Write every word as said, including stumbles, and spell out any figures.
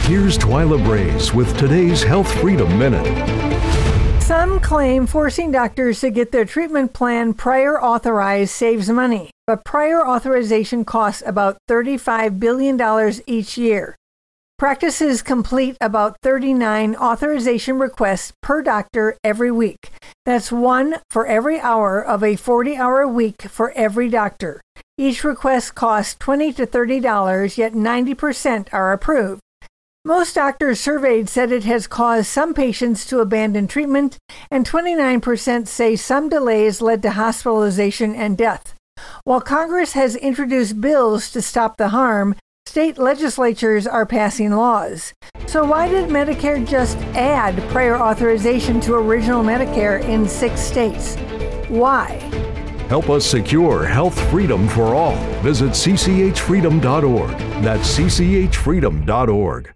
Here's Twyla Braze with today's Health Freedom Minute. Some claim forcing doctors to get their treatment plan prior authorized saves money, but prior authorization costs about thirty-five billion dollars each year. Practices complete about thirty-nine authorization requests per doctor every week. That's one for every hour of a forty-hour week for every doctor. Each request costs twenty to thirty dollars, yet ninety percent are approved. Most doctors surveyed said it has caused some patients to abandon treatment, and twenty-nine percent say some delays led to hospitalization and death. While Congress has introduced bills to stop the harm, state legislatures are passing laws. So why did Medicare just add prior authorization to original Medicare in six states? Why? Help us secure health freedom for all. Visit c c h freedom dot org. That's c c h freedom dot org.